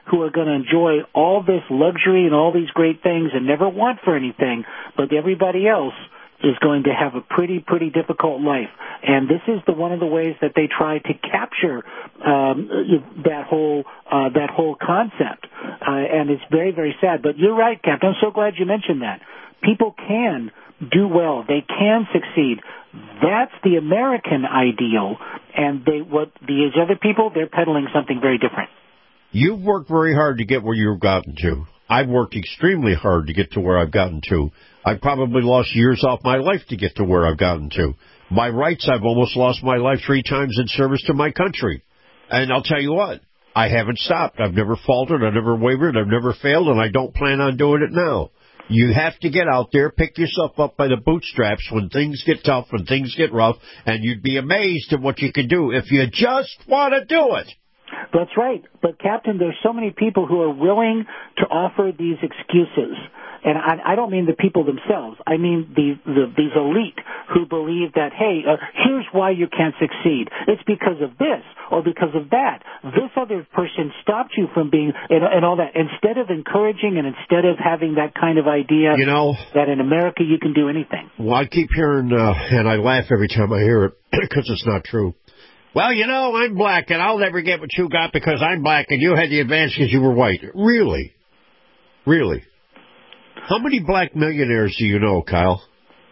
who are going to enjoy all this luxury and all these great things and never want for anything, but everybody else is going to have a pretty, pretty difficult life. And this is the one of the ways that they try to capture um, that whole uh, that whole concept. Uh, and it's very, very sad. But you're right, Captain. I'm so glad you mentioned that. People can do well. They can succeed. That's the American ideal. And they what these other people, they're peddling something very different. You've worked very hard to get where you've gotten to. I've worked extremely hard to get to where I've gotten to. I've probably lost years off my life to get to where I've gotten to. By rights, I've almost lost my life three times in service to my country. And I'll tell you what, I haven't stopped. I've never faltered, I've never wavered, I've never failed, and I don't plan on doing it now. You have to get out there, pick yourself up by the bootstraps when things get tough, when things get rough, and you'd be amazed at what you can do if you just want to do it. That's right. But, Captain, there's so many people who are willing to offer these excuses. And I, I don't mean the people themselves. I mean the, the these elite who believe that, hey, uh, here's why you can't succeed. It's because of this or because of that. This other person stopped you from being, and, and all that. Instead of encouraging and instead of having that kind of idea, you know, that in America you can do anything. Well, I keep hearing, uh, and I laugh every time I hear it because it's not true. Well, you know, I'm black, and I'll never get what you got because I'm black, and you had the advantage because you were white. Really? Really? How many black millionaires do you know, Kyle?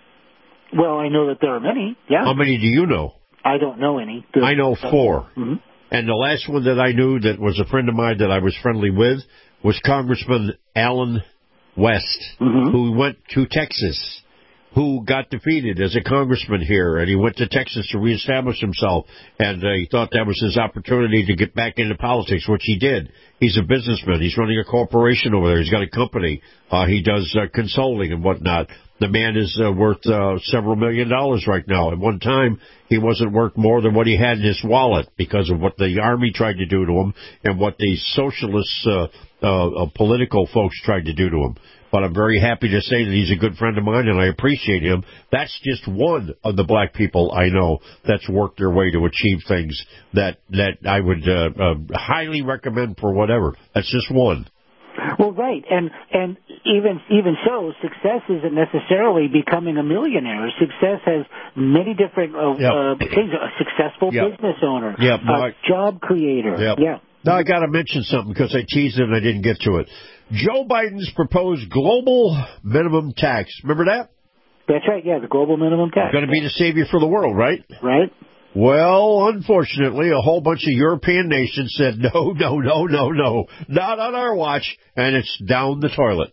Well, I know that there are many, yeah. How many do you know? I don't know any. I know four. Mm-hmm. And the last one that I knew that was a friend of mine that I was friendly with was Congressman Allen West, mm-hmm. who went to Texas, who got defeated as a congressman here, and he went to Texas to reestablish himself, and uh, he thought that was his opportunity to get back into politics, which he did. He's a businessman. He's running a corporation over there. He's got a company. Uh, he does uh, consulting and whatnot. The man is uh, worth uh, several million dollars right now. At one time, he wasn't worth more than what he had in his wallet because of what the Army tried to do to him and what the socialist uh, uh, uh, political folks tried to do to him. But I'm very happy to say that he's a good friend of mine, and I appreciate him. That's just one of the black people I know that's worked their way to achieve things that that I would uh, uh, highly recommend for whatever. That's just one. Well, right, and and even even so, success isn't necessarily becoming a millionaire. Success has many different uh, yep. uh, things. A successful yep. business owner, yep. no, a I, job creator. Yep. Yeah. Now I got to mention something because I teased it and I didn't get to it. Joe Biden's proposed global minimum tax. Remember that? That's right. Yeah, the global minimum tax. Going to be the savior for the world, right? Right. Well, unfortunately, a whole bunch of European nations said, no, no, no, no, no, not on our watch, and it's down the toilet.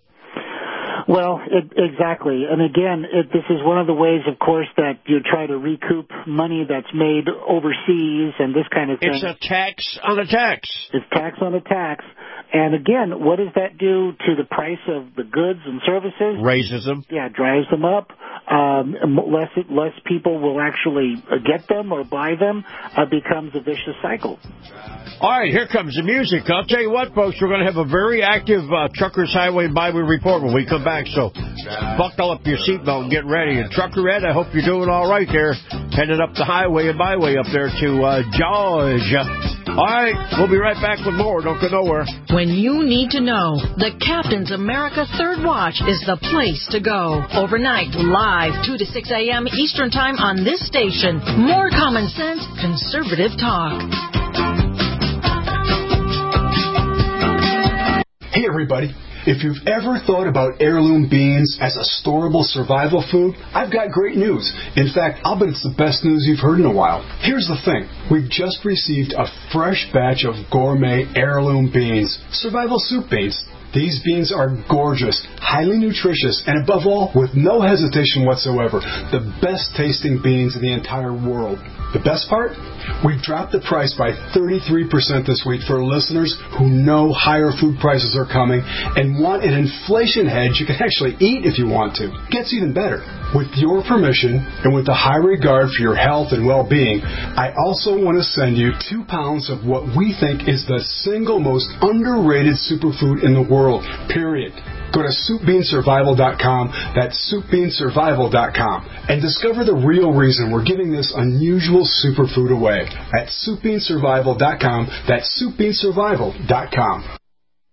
Well, it, exactly. And again, it, this is one of the ways, of course, that you try to recoup money that's made overseas and this kind of thing. It's a tax on a tax. It's tax on a tax. And again, what does that do to the price of the goods and services? Raises them. Yeah, drives them up. Um, less less people will actually get them or buy them. Uh, becomes a vicious cycle. All right, here comes the music. I'll tell you what, folks, we're going to have a very active uh, Truckers Highway and Byway report when we come back. So buckle up your seatbelt and get ready. And Trucker Ed, I hope you're doing all right there, headed up the highway and byway up there to uh, Georgia. All right, we'll be right back with more. Don't go nowhere. When you need to know, the Captain's America Third Watch is the place to go. Overnight, live, two to six a.m. Eastern Time on this station. More common sense, conservative talk. Hey, everybody. If you've ever thought about heirloom beans as a storable survival food, I've got great news. In fact, I'll bet it's the best news you've heard in a while. Here's the thing. We've just received a fresh batch of gourmet heirloom beans, survival soup beans. These beans are gorgeous, highly nutritious, and above all, with no hesitation whatsoever, the best tasting beans in the entire world. The best part? We've dropped the price by thirty-three percent this week for listeners who know higher food prices are coming and want an inflation hedge you can actually eat if you want to. Gets even better. With your permission and with a high regard for your health and well-being, I also want to send you two pounds of what we think is the single most underrated superfood in the world, period. Go to soup bean survival dot com, that's soup bean survival dot com, and discover the real reason we're giving this unusual superfood away at soup bean survival dot com, that's soup bean survival dot com.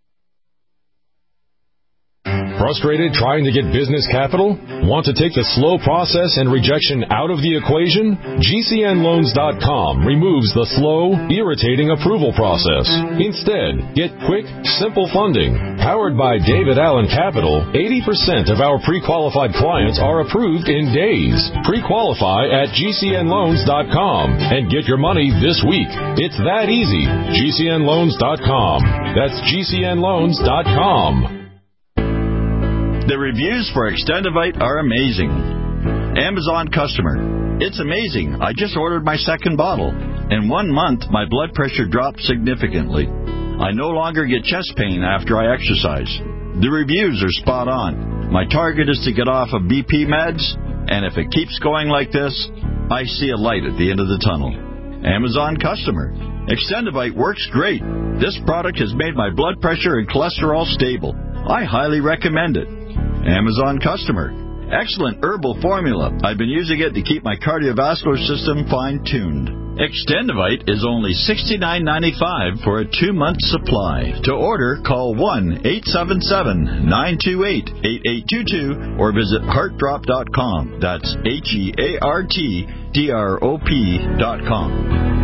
Frustrated trying to get business capital? Want to take the slow process and rejection out of the equation? G C N loans dot com removes the slow, irritating approval process. Instead, get quick, simple funding. Powered by David Allen Capital, eighty percent of our pre-qualified clients are approved in days. Pre-qualify at G C N loans dot com and get your money this week. It's that easy. G C N loans dot com. That's G C N loans dot com. The reviews for Extendivite are amazing. Amazon customer. It's amazing. I just ordered my second bottle. In one month, my blood pressure dropped significantly. I no longer get chest pain after I exercise. The reviews are spot on. My target is to get off of B P meds, and if it keeps going like this, I see a light at the end of the tunnel. Amazon customer. Extendivite works great. This product has made my blood pressure and cholesterol stable. I highly recommend it. Amazon customer. Excellent herbal formula. I've been using it to keep my cardiovascular system fine-tuned. Extendivite is only sixty-nine ninety-five for a two-month supply. To order, call one eight seven seven, nine two eight, eight eight two two or visit heart drop dot com. That's H E A R T D R O P dot com.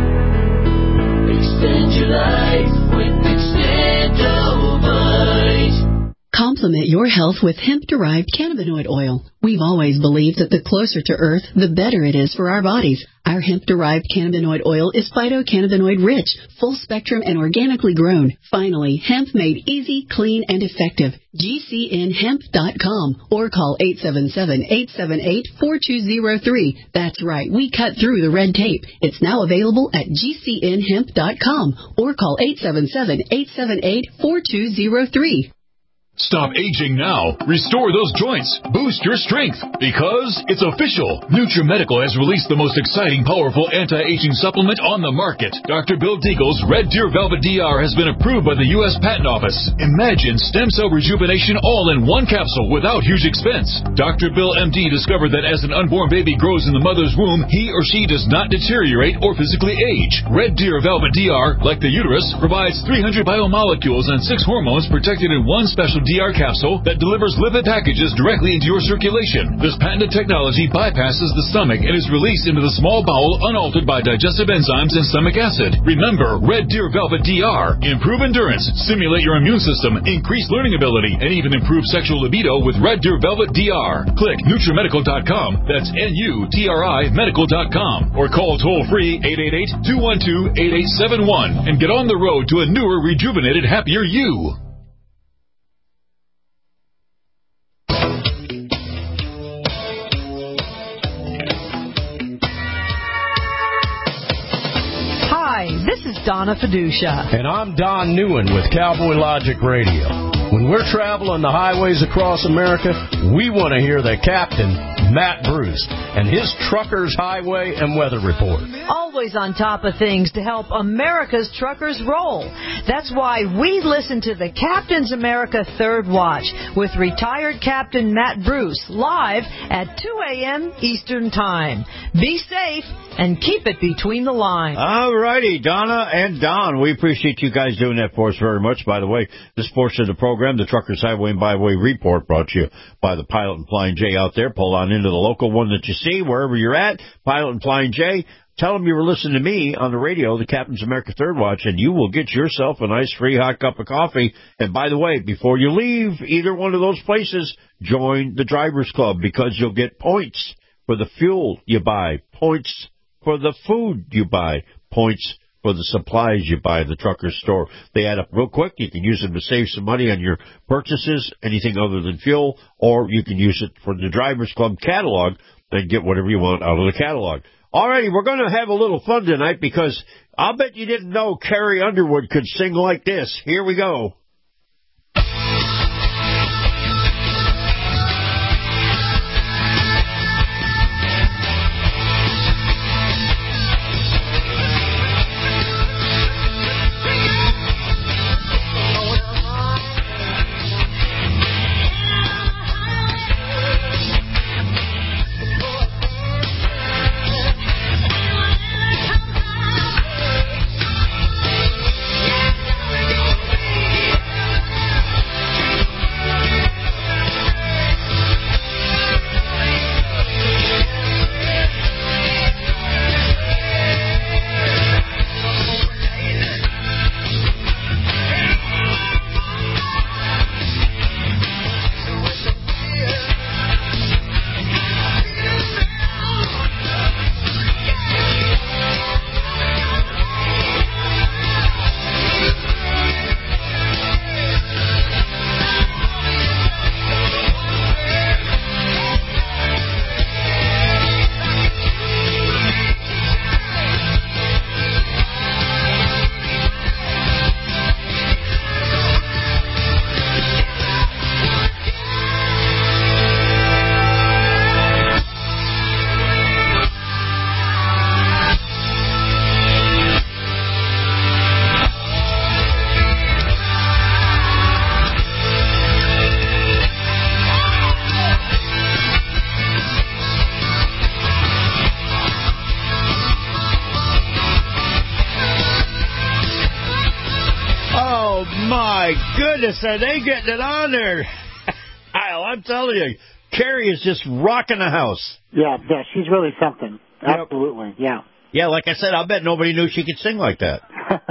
Extend your life with Extendivite. Complement your health with hemp-derived cannabinoid oil. We've always believed that the closer to Earth, the better it is for our bodies. Our hemp-derived cannabinoid oil is phytocannabinoid-rich, full-spectrum, and organically grown. Finally, hemp made easy, clean, and effective. G C N hemp dot com or call eight seven seven, eight seven eight, four two zero three. That's right, we cut through the red tape. It's now available at G C N hemp dot com or call eight seven seven, eight seven eight, four two zero three. Stop aging now. Restore those joints. Boost your strength. Because it's official. NutriMedical has released the most exciting, powerful anti-aging supplement on the market. Doctor Bill Deagle's Red Deer Velvet D R has been approved by the U S Patent Office. Imagine stem cell rejuvenation all in one capsule without huge expense. Doctor Bill M D discovered that as an unborn baby grows in the mother's womb, he or she does not deteriorate or physically age. Red Deer Velvet D R, like the uterus, provides three hundred biomolecules and six hormones protected in one special D R capsule that delivers lipid packages directly into your circulation. This patented technology bypasses the stomach and is released into the small bowel unaltered by digestive enzymes and stomach acid. Remember, Red Deer Velvet D R. Improve endurance, stimulate your immune system, increase learning ability, and even improve sexual libido with Red Deer Velvet D R. Click NutriMedical dot com. That's N U T R I medical dot com. Or call toll-free eight eight eight, two one two, eight eight seven one and get on the road to a newer, rejuvenated, happier you. This is Donna Fiducia. And I'm Don Newen with Cowboy Logic Radio. When we're traveling the highways across America, we want to hear the captain, Matt Bruce, and his Truckers Highway and Weather Report. Always on top of things to help America's truckers roll. That's why we listen to the Captain's America Third Watch with retired Captain Matt Bruce live at two a.m. Eastern Time. Be safe and keep it between the lines. All righty, Donna and Don, we appreciate you guys doing that for us very much. By the way, this portion of the program, the Truckers Highway and Byway Report, brought to you by the Pilot and Flying J out there. Pull on into the local one that you see, wherever you're at, Pilot and Flying J. Tell them you were listening to me on the radio, the Captain's America Third Watch, and you will get yourself a nice free hot cup of coffee. And by the way, before you leave either one of those places, join the Drivers Club because you'll get points for the fuel you buy, points for the food you buy, points for the supplies you buy at the trucker store. They add up real quick. You can use them to save some money on your purchases, anything other than fuel, or you can use it for the Drivers Club catalog and get whatever you want out of the catalog. All righty, we're going to have a little fun tonight because I'll bet you didn't know Carrie Underwood could sing like this. Here we go. goodness, are they getting it on there? Kyle, I'm telling you, Carrie is just rocking the house. Yeah, yeah, she's really something. Absolutely, yeah. Yeah, like I said, I bet nobody knew she could sing like that.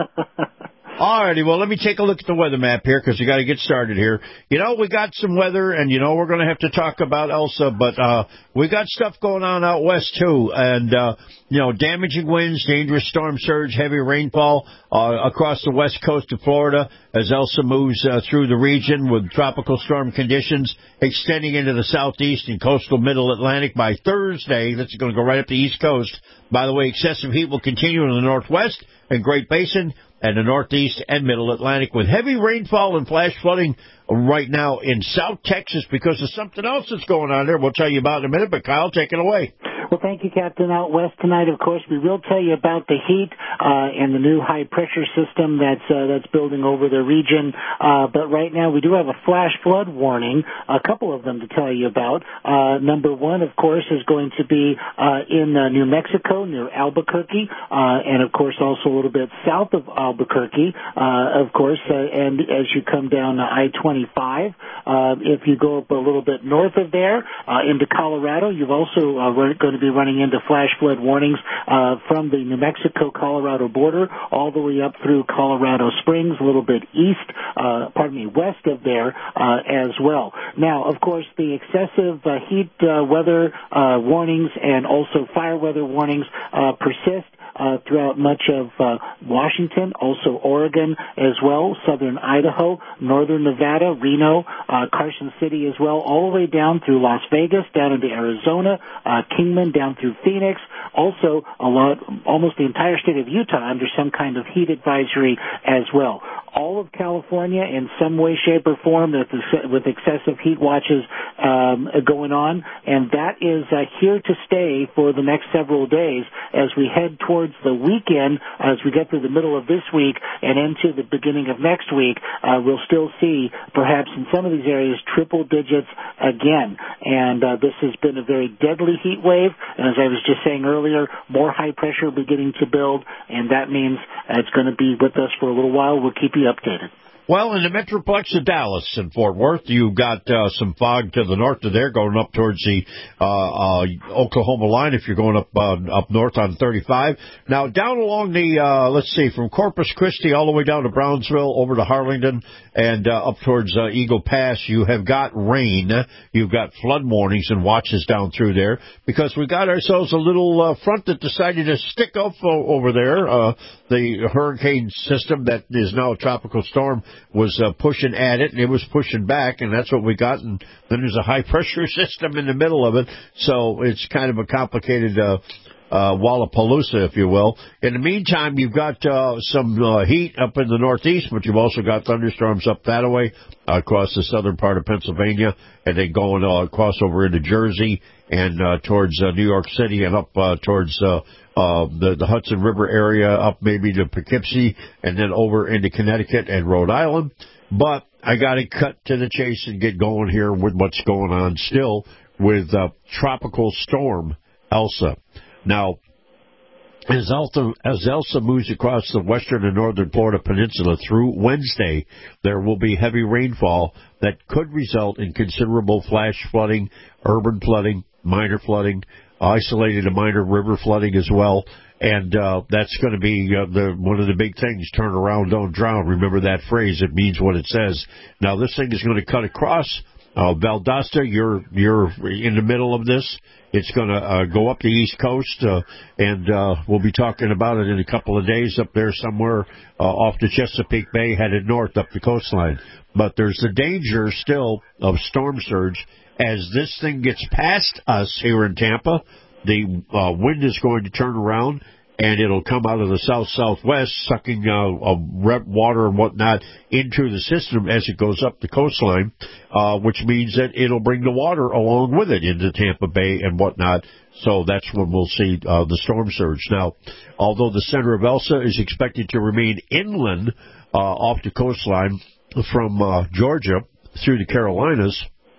All righty, well, let me take a look at the weather map here because we got to get started here. You know, we got some weather, and, you know, we're going to have to talk about Elsa, but uh we got stuff going on out west, too, and, uh you know, damaging winds, dangerous storm surge, heavy rainfall uh across the west coast of Florida as Elsa moves uh, through the region with tropical storm conditions extending into the southeast and coastal middle Atlantic by Thursday. That's going to go right up the east coast. By the way, excessive heat will continue in the northwest and Great Basin and the northeast and middle Atlantic with heavy rainfall and flash flooding right now in South Texas because of something else that's going on there. We'll tell you about in a minute, but Kyle, take it away. Well, thank you, Captain. Out west tonight, of course, we will tell you about the heat uh, and the new high-pressure system that's uh, that's building over the region. Uh, but right now, we do have a flash flood warning, a couple of them to tell you about. Uh, number one, of course, is going to be uh, in uh, New Mexico near Albuquerque, uh, and, of course, also a little bit south of Albuquerque, uh, of course, uh, and as you come down uh, I twenty-five. Uh, if you go up a little bit north of there uh, into Colorado, you've also uh, going to be running into flash flood warnings uh, from the New Mexico-Colorado border all the way up through Colorado Springs, a little bit east, uh, pardon me, west of there uh, as well. Now, of course, the excessive uh, heat uh, weather uh, warnings and also fire weather warnings uh, persist Uh, throughout much of uh, Washington, also Oregon as well, southern Idaho, northern Nevada, Reno, uh, Carson City as well, all the way down through Las Vegas, down into Arizona, uh, Kingman, down through Phoenix, also a lot, almost the entire state of Utah under some kind of heat advisory as well. All of California in some way, shape, or form with excessive heat watches um, going on, and that is uh, here to stay for the next several days as we head towards the weekend. As we get through the middle of this week and into the beginning of next week, uh, we'll still see perhaps in some of these areas triple digits again. And uh, this has been a very deadly heat wave, and as I was just saying earlier, more high pressure beginning to build, and that means uh, it's going to be with us for a little while. We'll keep you updated. Well, in the Metroplex of Dallas and Fort Worth, you've got uh, some fog to the north of there going up towards the uh, uh, Oklahoma line if you're going up uh, up north on thirty-five. Now, down along the, uh, let's see, from Corpus Christi all the way down to Brownsville, over to Harlingen, and uh, up towards uh, Eagle Pass, you have got rain. You've got flood warnings and watches down through there because we got ourselves a little uh, front that decided to stick up uh, over there. Uh, the hurricane system that is now a tropical storm was uh, pushing at it, and it was pushing back, and that's what we got. And then there's a high-pressure system in the middle of it, so it's kind of a complicated uh, uh, Wallapalooza, if you will. In the meantime, you've got uh, some uh, heat up in the northeast, but you've also got thunderstorms up that way uh, across the southern part of Pennsylvania, and then going uh, across over into Jersey and uh, towards uh, New York City and up uh, towards uh, uh, the, the Hudson River area, up maybe to Poughkeepsie, and then over into Connecticut and Rhode Island. But I got to cut to the chase and get going here with what's going on still with uh, Tropical Storm Elsa. Now, as Elsa, as Elsa moves across the western and northern Florida peninsula through Wednesday, there will be heavy rainfall that could result in considerable flash flooding, urban flooding, minor flooding, isolated and minor river flooding as well. And uh, that's going to be uh, the one of the big things, turn around, don't drown. Remember that phrase. It means what it says. Now, this thing is going to cut across uh, Valdosta. You're, you're in the middle of this. It's going to uh, go up the East Coast, uh, and uh, we'll be talking about it in a couple of days up there somewhere uh, off the Chesapeake Bay, headed north up the coastline. But there's the danger still of storm surge. As this thing gets past us here in Tampa, the uh, wind is going to turn around, and it'll come out of the south-southwest, sucking uh, uh, water and whatnot into the system as it goes up the coastline, uh, which means that it'll bring the water along with it into Tampa Bay and whatnot. So that's when we'll see uh, the storm surge. Now, although the center of Elsa is expected to remain inland uh, off the coastline from uh, Georgia through the Carolinas,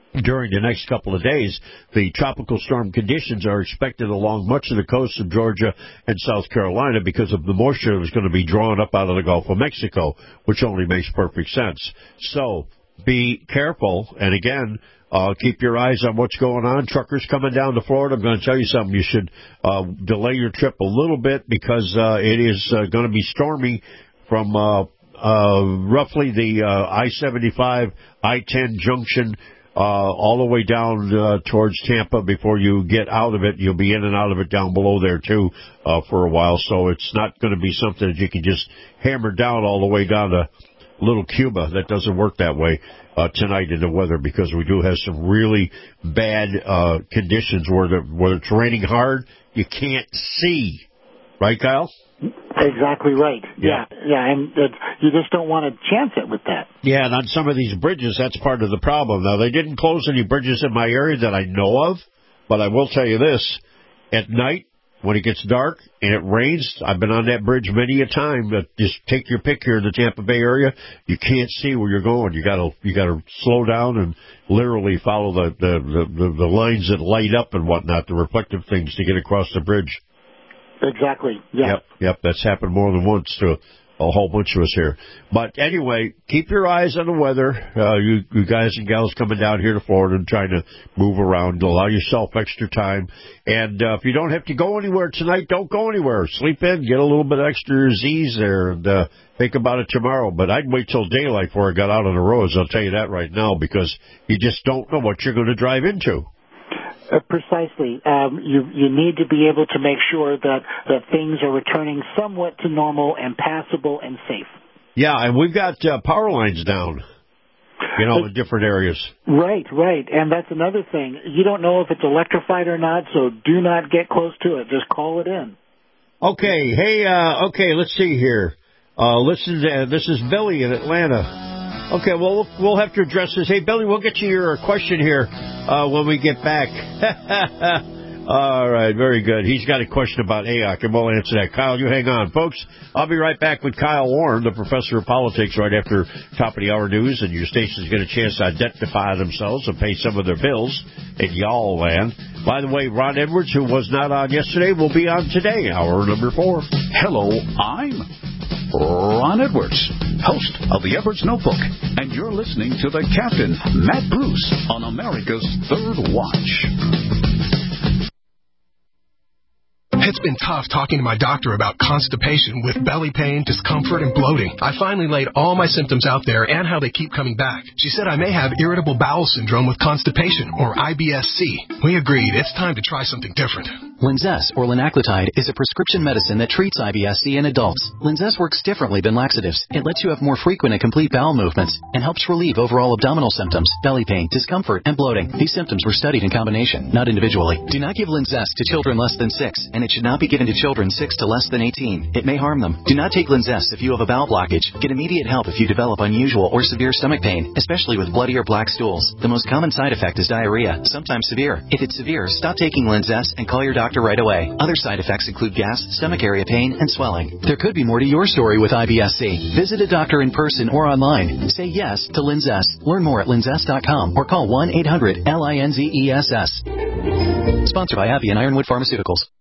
during the next couple of days. The tropical storm conditions are expected along much of the coast of Georgia and South Carolina because of the moisture that is going to be drawn up out of the Gulf of Mexico, which only makes perfect sense. So be careful, and again, uh, keep your eyes on what's going on. Truckers coming down to Florida, I'm going to tell you something. You should uh, delay your trip a little bit because uh, it is uh, going to be stormy from uh, uh, roughly the uh, I seventy-five, I ten junction Uh, all the way down uh, towards Tampa. Before you get out of it, you'll be in and out of it down below there, too, uh, for a while. So it's not going to be something that you can just hammer down all the way down to Little Cuba. That doesn't work that way uh, tonight in the weather, because we do have some really bad uh, conditions where, the, where it's raining hard. You can't see. Right, Kyle? Exactly right. Yeah, yeah, yeah and uh, you just don't want to chance it with that. Yeah, and on some of these bridges, that's part of the problem. Now, they didn't close any bridges in my area that I know of, but I will tell you this. At night, when it gets dark and it rains, I've been on that bridge many a time. But just take your pick here in the Tampa Bay area. You can't see where you're going. You gotta you gotta slow down and literally follow the the, the, the lines that light up and whatnot, the reflective things, to get across the bridge. Exactly. Yeah. Yep. Yep. That's happened more than once to a whole bunch of us here. But anyway, keep your eyes on the weather. Uh, you, you guys and gals coming down here to Florida and trying to move around, allow yourself extra time. And uh, if you don't have to go anywhere tonight, don't go anywhere. Sleep in, get a little bit extra Z's there, and uh, think about it tomorrow. But I'd wait till daylight before I got out on the roads. I'll tell you that right now, because you just don't know what you're going to drive into. Uh, precisely. Um, you you need to be able to make sure that, that things are returning somewhat to normal and passable and safe. Yeah, and we've got uh, power lines down, you know, in different areas. Right, right. And that's another thing. You don't know if it's electrified or not, so do not get close to it. Just call it in. Okay. Hey, uh, okay, let's see here. Uh, listen, to, uh, this is Billy in Atlanta. Okay, well, we'll have to address this. Hey, Billy, we'll get to your question here uh, when we get back. All right, very good. He's got a question about A O C, and we'll answer that. Kyle, you hang on. Folks, I'll be right back with Kyle Warren, the professor of politics, right after top of the hour news, and your stations get a chance to identify themselves and pay some of their bills in y'all land. By the way, Ron Edwards, who was not on yesterday, will be on today, hour number four. Hello, I'm Ron Edwards, host of the Edwards Notebook, and you're listening to the Captain, Matt Bruce, on America's Third Watch. It's been tough talking to my doctor about constipation with belly pain, discomfort, and bloating. I finally laid all my symptoms out there and how they keep coming back. She said I may have irritable bowel syndrome with constipation, or I B S C. We agreed it's time to try something different. Linzess, or linaclotide, is a prescription medicine that treats I B S C in adults. Linzess works differently than laxatives. It lets you have more frequent and complete bowel movements and helps relieve overall abdominal symptoms, belly pain, discomfort, and bloating. These symptoms were studied in combination, not individually. Do not give Linzess to children less than six, and it should not be given to children six to less than eighteen. It may harm them. Do not take Linzess if you have a bowel blockage. Get immediate help if you develop unusual or severe stomach pain, especially with bloody or black stools. The most common side effect is diarrhea, sometimes severe. If it's severe, stop taking Linzess and call your doctor right away. Other side effects include gas, stomach area pain, and swelling. There could be more to your story with I B S C. Visit a doctor in person or online. Say yes to Linzess. Learn more at linzess dot com or call one eight hundred L I N Z E S S. Sponsored by AbbVie and Ironwood Pharmaceuticals.